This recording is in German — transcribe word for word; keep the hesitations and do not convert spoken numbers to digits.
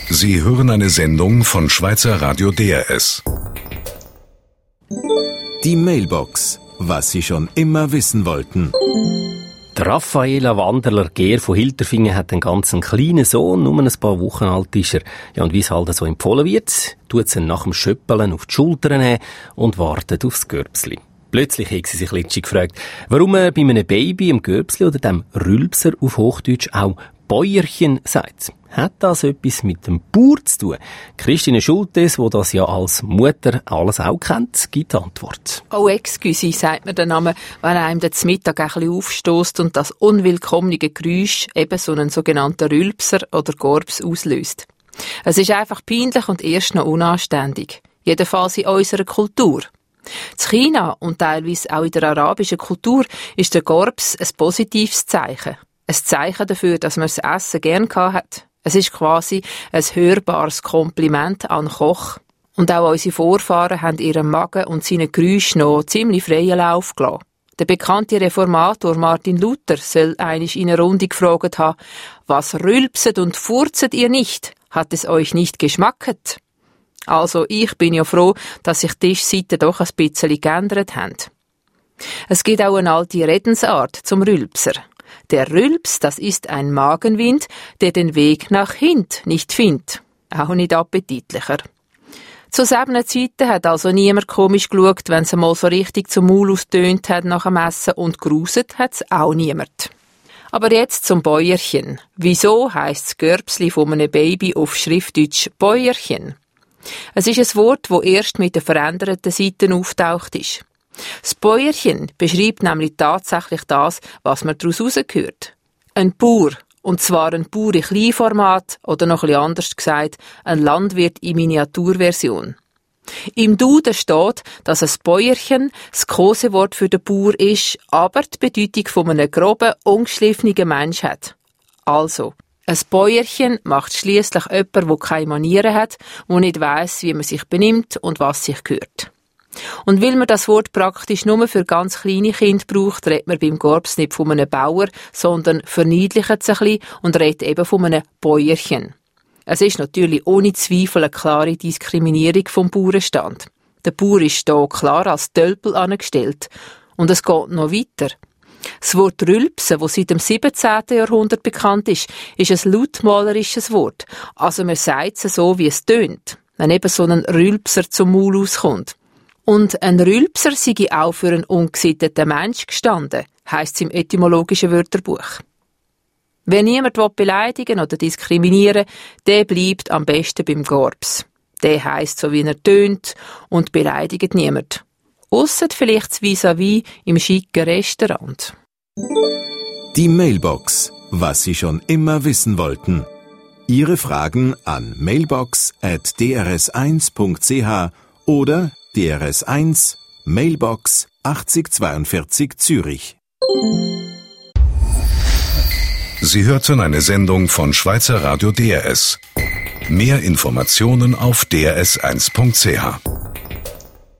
Sie hören eine Sendung von Schweizer Radio D R S. Die Mailbox. Was Sie schon immer wissen wollten. Die Raffaela Wanderler-Gehr von Hilterfingen hat einen ganz kleinen Sohn, nur ein paar Wochen alt ist er. Ja, und wie es halt so empfohlen wird, tut sie ihn nach dem Schöppeln auf die Schultern nehmen und wartet aufs Görbsli. Plötzlich hat sie sich litschig gefragt, warum man bei einem Baby, dem Görbsli oder dem Rülpser auf Hochdeutsch auch Bäuerchen sagt. Hat das etwas mit dem Bauer zu tun? Christine Schultes, die das ja als Mutter alles auch kennt, gibt die Antwort. Oh, excuse, sagt mir der Name, wenn einem der Mittag ein bisschen aufstößt und das unwillkommene Geräusch eben so einen sogenannten Rülpser oder Gorbs auslöst. Es ist einfach peinlich und erst noch unanständig. Jedenfalls in unserer Kultur. In China und teilweise auch in der arabischen Kultur ist der Gorbs ein positives Zeichen. Ein Zeichen dafür, dass man das Essen gern hat. Es ist quasi ein hörbares Kompliment an den Koch. Und auch unsere Vorfahren haben ihrem Magen und seinen Geräuschen noch ziemlich freien Lauf gelassen. Der bekannte Reformator Martin Luther soll einmal in einer Runde gefragt haben, was rülpset und furzet ihr nicht? Hat es euch nicht geschmacket? Also, ich bin ja froh, dass sich die Tischseiten doch ein bisschen geändert haben. Es gibt auch eine alte Redensart zum Rülpser. Der Rülps, das ist ein Magenwind, der den Weg nach hint nicht findet. Auch nicht appetitlicher. Zu selben Zeiten hat also niemand komisch geschaut, wenn es einmal so richtig zum Maul austönt hat nach dem Essen, und gruset hat es auch niemand. Aber jetzt zum Bäuerchen. Wieso heisst das Görbsli von einem Baby auf Schriftdeutsch Bäuerchen? Es ist ein Wort, das erst mit den veränderten Seiten auftaucht ist. Das Bäuerchen beschreibt nämlich tatsächlich das, was man daraus herausgehört. Ein Bauer, und zwar ein Bauer in Kleinformat oder noch ein bisschen anders gesagt, ein Landwirt in Miniaturversion. Im Duden steht, dass ein Bäuerchen das Kosewort für den Bauer ist, aber die Bedeutung von einem groben, ungeschliffenen Mensch hat. Also, ein Bäuerchen macht schliesslich jemand, der keine Manieren hat, der nicht weiss, wie man sich benimmt und was sich gehört. Und weil man das Wort praktisch nur für ganz kleine Kinder braucht, redet man beim Gorbs nicht von einem Bauer, sondern verniedlicht es ein bisschen und redet eben von einem Bäuerchen. Es ist natürlich ohne Zweifel eine klare Diskriminierung vom Bauernstand. Der Bauer ist hier klar als Tölpel angestellt. Und es geht noch weiter. Das Wort Rülpsen, das seit dem siebzehnten Jahrhundert bekannt ist, ist ein lautmalerisches Wort. Also man sagt es so, wie es tönt, wenn eben so ein Rülpser zum Maul auskommt. Und ein Rülpser sei auch für einen ungesitteten Mensch gestanden, heisst es im etymologischen Wörterbuch. Wer niemand beleidigen oder diskriminieren will, der bleibt am besten beim Gorbs. Der heisst so, wie er tönt und beleidigt niemand. Ausser vielleicht das Vis-à-vis im schicken Restaurant. Die Mailbox. Was Sie schon immer wissen wollten. Ihre Fragen an mailbox at d r s eins punkt c h oder D R S eins, Mailbox achtzig zweiundvierzig Zürich. Sie hörten eine Sendung von Schweizer Radio D R S. Mehr Informationen auf d r s eins punkt c h.